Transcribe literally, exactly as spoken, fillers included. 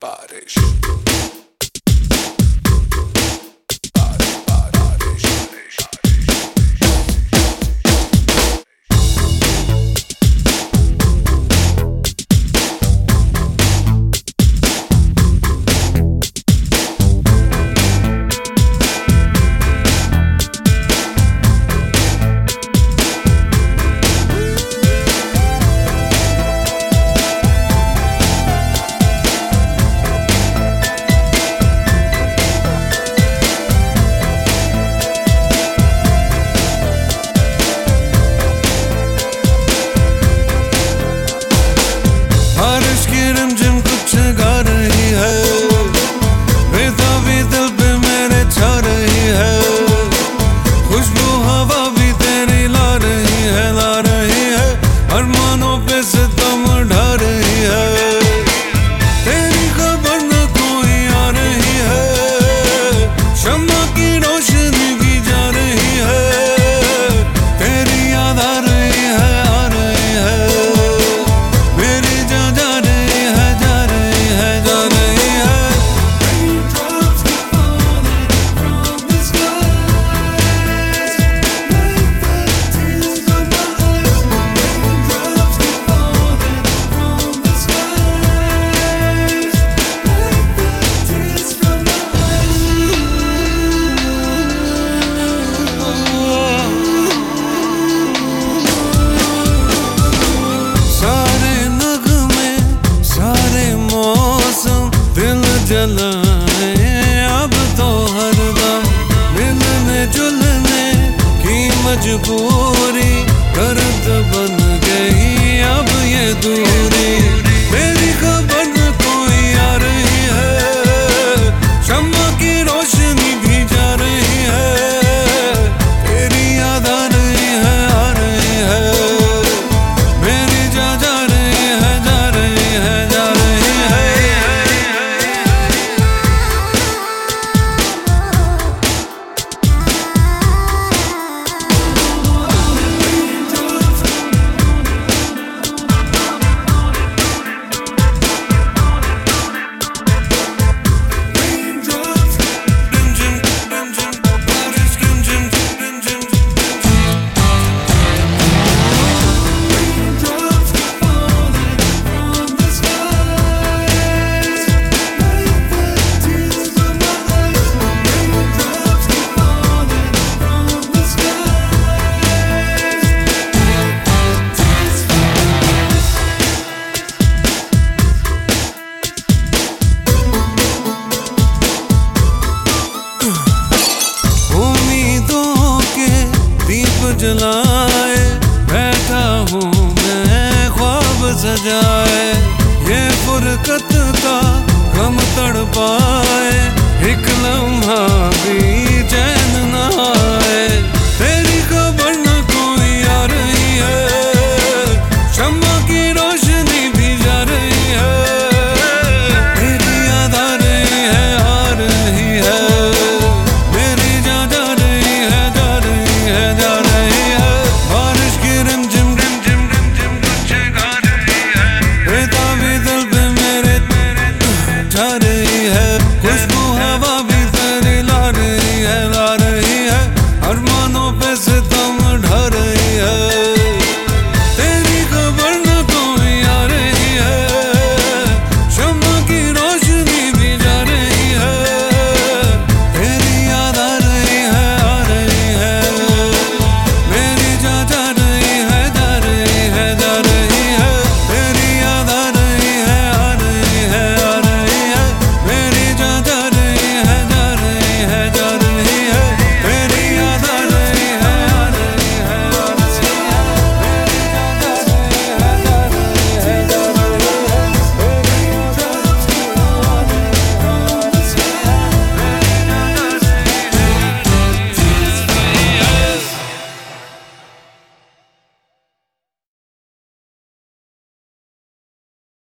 बारिश अब तो हरदम मिलने जुलने की मजबूरी दर्द बन गई अब ये दूरी। मेरी खबर न कोई आ रही है, शम्मा की रोशनी भी जा रही है, तेरी याद आ रही है आ रही है, मेरी जा जा रही है जा रही है जा रही है। जलाए बैठा हूँ मैं ख्वाब सजाए, ये फुरकत का गम तड़पाए, एक लम्हा भी चैन न आए, तेरी खबर न कोई आ रही है, शम्मा की रोशनी भी जा रही है, तेरी याद आ रही है आ रही है, मेरी जा जा रही है जा रही है जा रही है। Try to